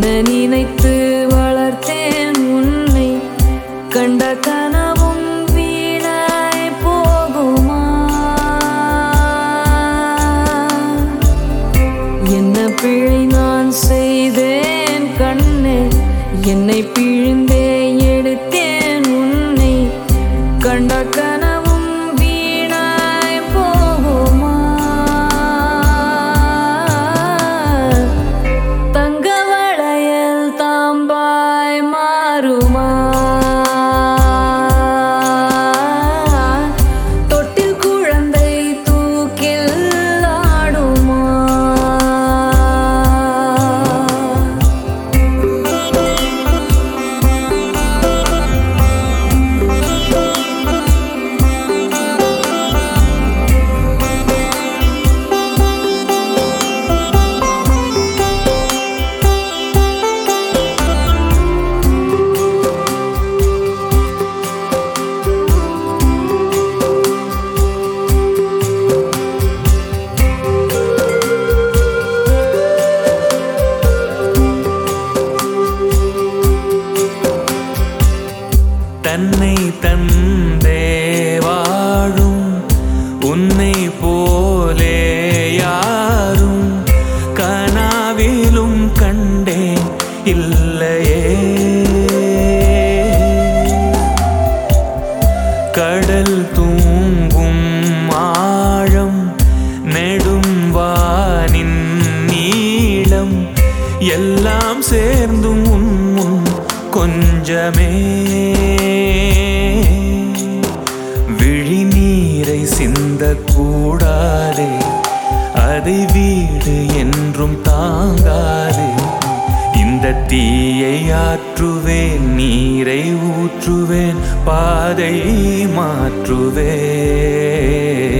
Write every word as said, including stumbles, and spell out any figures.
என்ன நினைத்து வளர்த்தேன் உன்னை கண்ட கனவும் வீணாய் போகுமா? என்ன பிழை நான் செய்தேன் கண்ணே, என்னை பிழிந்தே எடுத்தேன் உன்னை கண்ட கனவும் வீணாய் போகுமா? தங்க வளையல் தாம்பாய் மாறுமா? தொட்டில் குழந்தை தூக்கில் ஆடுமா? தன்னை தந்தே வாழும் உன்னை போலே யாரும் கனாவிலும் கண்டேன் இல்லையே. கடல் தூங்கும் ஆழம் நெடும் வானின் நீளம் எல்லாம் சேர்ந்தும் உன் முன் கொஞ்சமே. விழிநீரை சிந்தக்கூடாதே, அதை வீடு என்றும் தாங்காதே. இந்த தீயை ஆற்றுவேன், நீரை ஊற்றுவேன், பாதை மாற்றுவேன்.